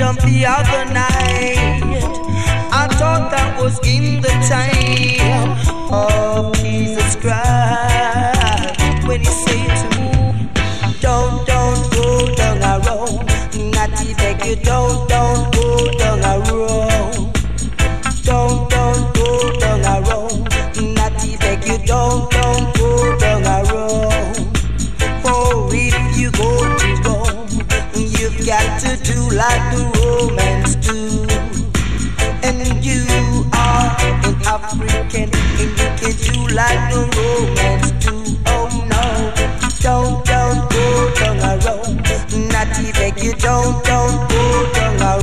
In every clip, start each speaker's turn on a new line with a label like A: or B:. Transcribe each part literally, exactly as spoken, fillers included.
A: jumped the other night. I thought that was in the time of Jesus Christ. When he said to me, don't, don't go down a road. Not beg you, don't, don't go down a road. Don't, don't go down a road. Not beg you, don't, don't go down a road. For if you go to Rome, you've got to do like the Romans do. And you are an African, and you can do like the Romans do. Oh no, don't, don't go down a road. Not even you don't, don't go down a road.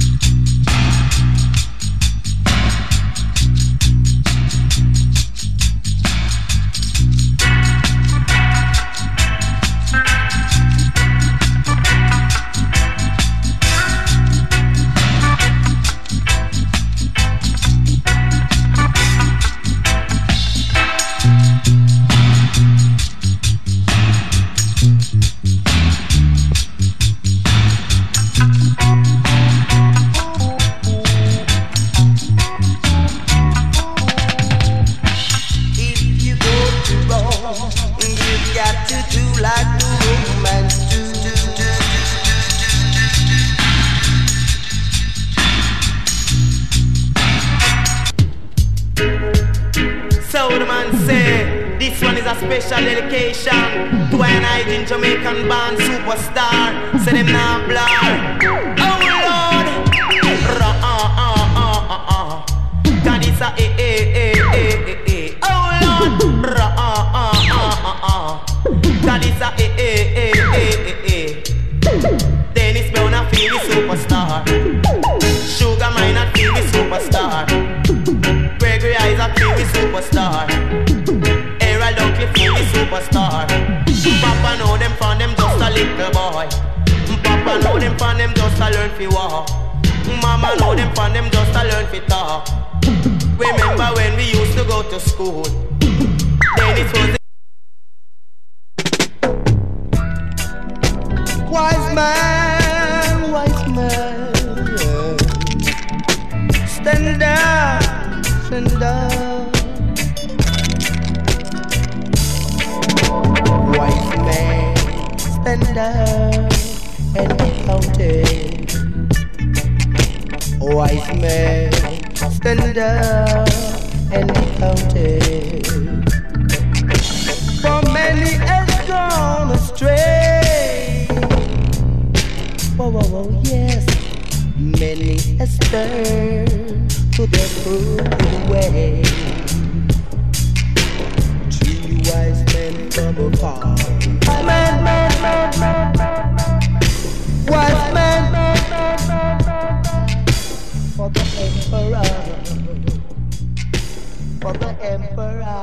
B: Special dedication to an Nigerian Jamaican band superstar. Say them now blur. Oh Lord, ra ah ah ah ah ah. God is a eh eh eh eh eh eh. Oh Lord, ra ah ah ah ah ah. God is a eh eh eh eh eh eh. Dennis Brown a feel the superstar. Sugar Mine a feel the superstar. Gregory Isaac feel the superstar. Dunkley feel the superstar. Papa know them from them just a little boy. Papa know them from them just a learn fi walk. Mama know them from them just a learn fi talk. Remember when we used to go to school? Then it was
A: wise man, wise man, yeah. Stand up, stand up. Wise man, stand up and be counted. Wise man, stand up and be counted. For many has gone astray. Whoa, whoa, whoa, yes. Many has turned to their crooked way. Two wise men from afar. Man, man, man, man, man, wise man, man, man, man, man, for the emperor, for the emperor.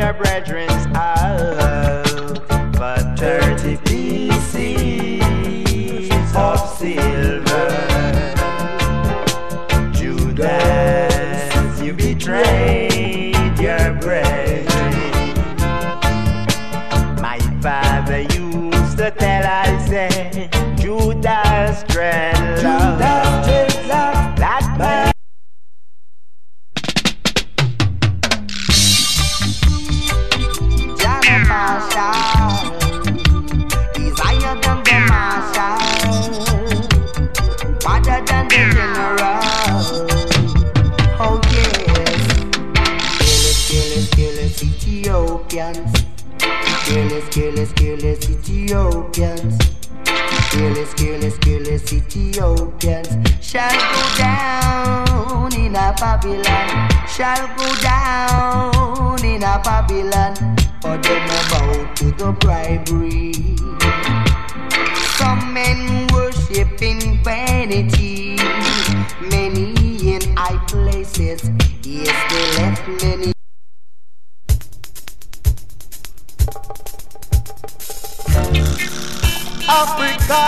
B: their brethren's out for thirty pieces of silver. Judas, you betrayed your brethren. My father used to tell us, say, Judas dreadlock, that man.
A: Jah the Marshal, he's higher than the Marshal, better than the General. Oh yes, careless, careless, careless Ethiopians, careless, careless, careless Ethiopians, careless, careless, careless Ethiopians shall go down in a Babylon, shall go down in a Babylon, for them about to the bribery. Some men worshiping vanity, many in high places, yes, they left many.
B: Africa,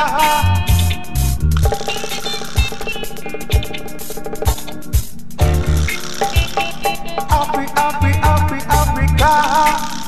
B: Afri, Afri, Afri, Africa.